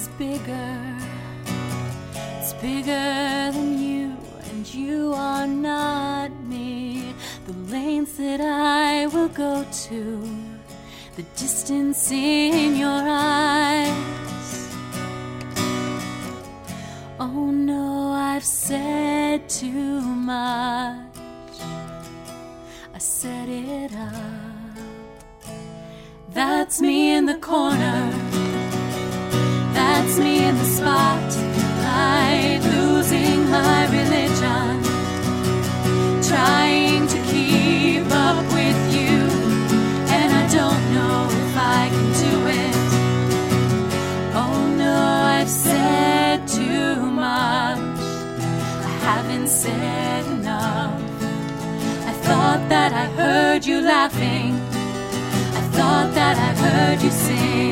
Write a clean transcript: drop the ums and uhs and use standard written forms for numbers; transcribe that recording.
is bigger. It's bigger than you, and you are not me. The lengths that I will go to, the distance in your eyes. Oh no, I've said too much. I set it up. That's me in the corner. That's me in the spotlight, losing my religion, trying to keep up with you, and I don't know if I can do it. Oh no, I've said too much. I haven't said enough. I thought that I heard you laughing. I thought that I heard you sing.